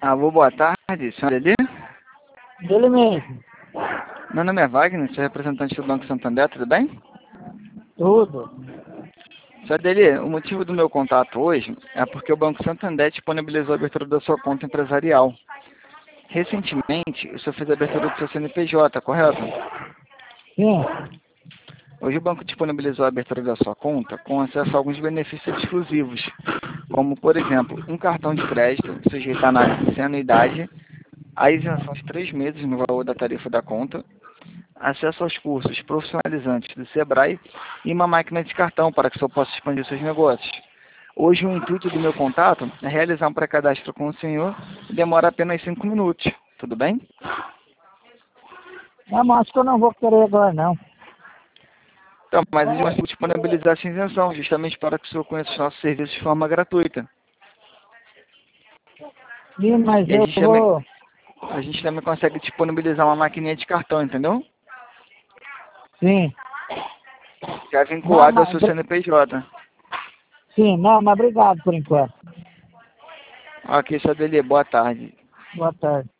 Alô, boa tarde, senhor ali? Ele mesmo. Meu nome é Wagner, sou representante do Banco Santander, tudo bem? Tudo. Senhor Adeli, o motivo do meu contato hoje é porque o Banco Santander disponibilizou a abertura da sua conta empresarial. Recentemente, o senhor fez a abertura do seu CNPJ, correto? Sim. Hoje o banco disponibilizou a abertura da sua conta com acesso a alguns benefícios exclusivos, como, por exemplo, um cartão de crédito sujeito à análise sem anuidade, a isenção de 3 meses no valor da tarifa da conta, acesso aos cursos profissionalizantes do Sebrae e uma máquina de cartão para que o senhor possa expandir seus negócios. Hoje o intuito do meu contato é realizar um pré-cadastro com o senhor e demora apenas 5 minutos. Tudo bem? Não, mas acho que eu não vou querer agora, não. Então, mas eles vão disponibilizar essa isenção, justamente para que o senhor conheça os nossos serviços de forma gratuita. Sim, mas E eu vou... a gente também consegue disponibilizar uma maquininha de cartão, entendeu? Sim. Já Não, vinculado ao mas... seu CNPJ. Sim, não, mas obrigado por enquanto. Ok, senhor Adeli, boa tarde. Boa tarde.